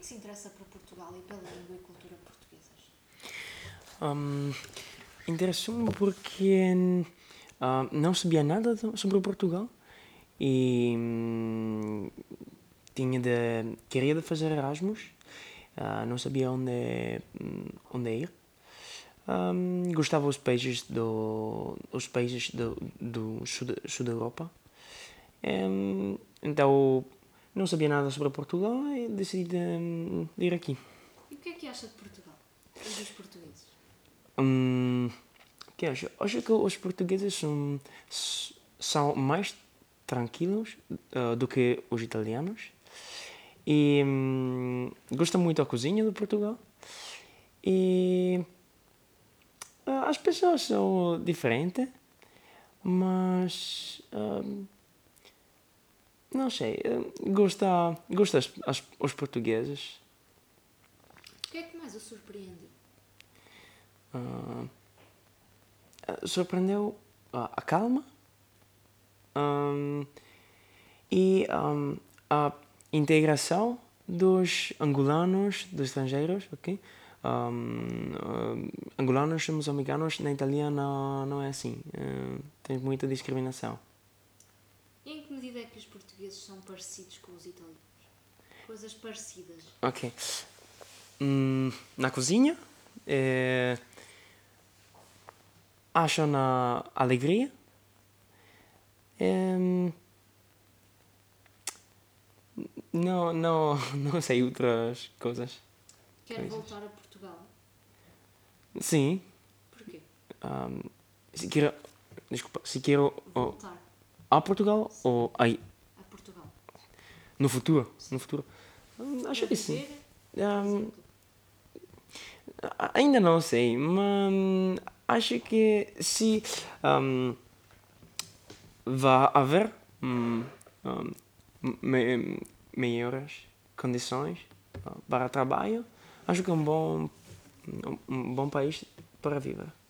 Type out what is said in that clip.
que se interessa por Portugal e pela língua e cultura portuguesas? Interessou-me porque não sabia nada sobre Portugal e queria de fazer Erasmus, não sabia onde ir. Gostava os países do sul da Europa. Então não sabia nada sobre Portugal e decidi de ir aqui. E o que acha de Portugal e dos portugueses? O que acho? Acho que os portugueses são mais tranquilos do que os italianos e gosto muito da cozinha de Portugal e as pessoas são diferentes, mas não sei, gosto os portugueses. O que é que mais o surpreendeu? Ah, Surpreendeu a calma a integração dos angolanos, dos estrangeiros, ok? Angolanos, moçambicanos, na Itália não é assim. Tem muita discriminação. E em que medida é que os portugueses são parecidos com os italianos? Coisas parecidas. Ok. Na cozinha, acho na alegria. Não sei outras coisas. Quer voltar a Portugal? Sim. Porquê? Se quero, desculpa, se quero Voltar a Portugal ou aí a Portugal. no futuro? No futuro. Acho Para que sim. viver, por Um, exemplo. Ainda não sei, mas acho que se vai haver melhores condições para trabalho, acho que é um bom país para viver.